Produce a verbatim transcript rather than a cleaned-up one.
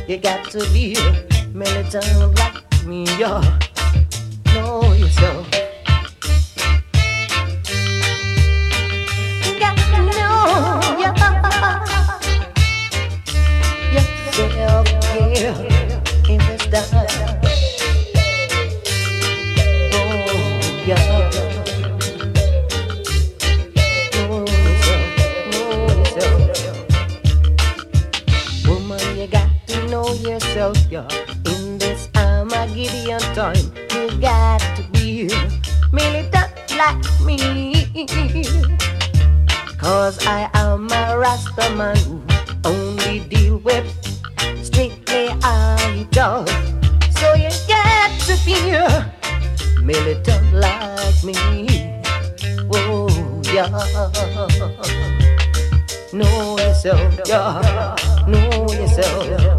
You got to be militant like me, yeah. Know yourself. You got to know yeah. yourself, yeah. In this time. Oh, yeah. Know yourself, know yourself. Woman, you got to know yourself, yeah. In this Armageddon time, you got to be militant like me. Cause I am a Rasta man who only deal with strictly idol. So you got to be militant like me. Oh, yeah. Know yourself, yeah. Know yourself.